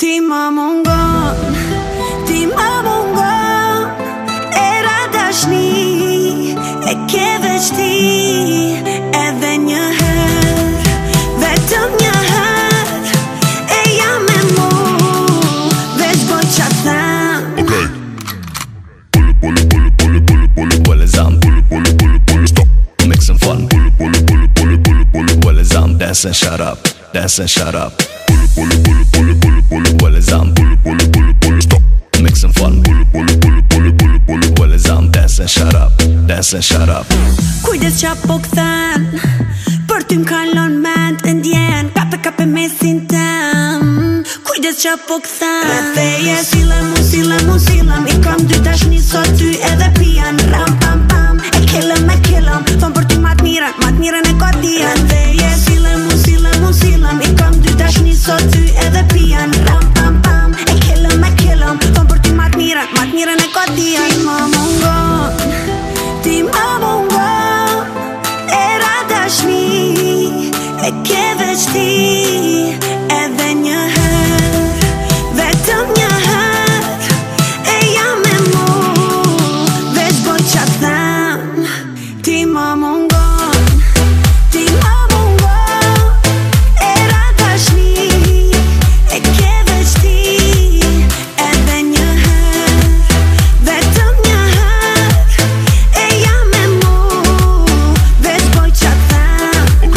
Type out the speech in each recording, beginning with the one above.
Ti më mungon, ti më mungon. Era dashni e ke veç ti. Edhe një herë, vetëm një herë, e jam me mu. Veç boj qa them. Well as I'm stop, make some fun. Well as I'm dancing, shut up, dancing, shut up. Well as I'm stop, make some fun. Well as I'm dancing, shut up, dancing, shut up. Kujdes qa po këthen, për ty m'kallon ment e ndjen. Kape me sin tem. Kujdes qa po këthen. Rëtheje silem, i kam dy dashni sot ty edhe pijan. Ram pam pam, e killem, thon për ty mat miren e kodien. Rëtheje silem, i kam dy dashni sot ty edhe pijan. Ram pam pam, e killem, thon për ty mat miren e kodien. Ti më mungon, ti më mungon. Era dashni e ke veç ti. Edhe një herë, vetëm një herë, e jam me mu. Veç boj qa them. Ti më mungon, ti më mungon. Era dashni e ke veç ti. Edhe një herë, vetëm një herë, e jam me mu. Veç boj qa them.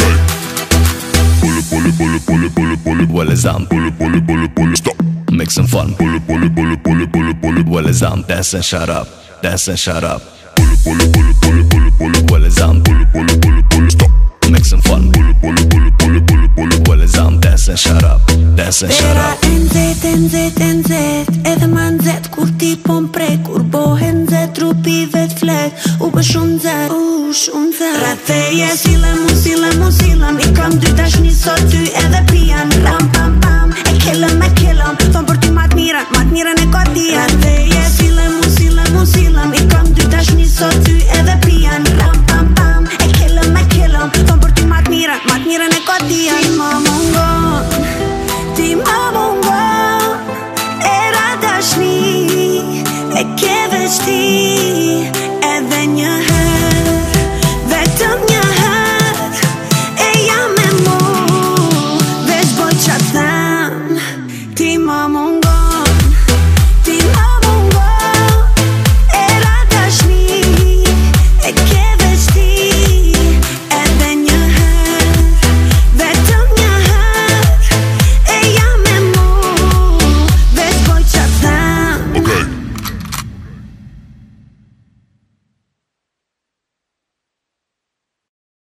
Well as I'm stop, make some fun. Well as I'm dancing, shut up, dancing, shut up. Well as I'm stop, make some fun. Well as I'm dancing, shut up, dancing, shut up. Nzet, edhe ma nzet. Kur ti po m'prek, kur bohe nzet. Trupi vet flet, u bë shumë nzet. Rëtheje silem, i kam dy dashni sot ty edhe pijan. Ram pam pam, e killem, thon për ty mat miren e kodien. Rëtheje silem, i kam dy dashni sot ty edhe pijan. Ram pam pam, e killem, thon për ty mat miren e kodien. Ti më mungon, ti më mungon. Era dashni e ke veç ti. Edhe një herë, vetëm një herë, e jam me mu. Veç boj qa them. Ti më mungon.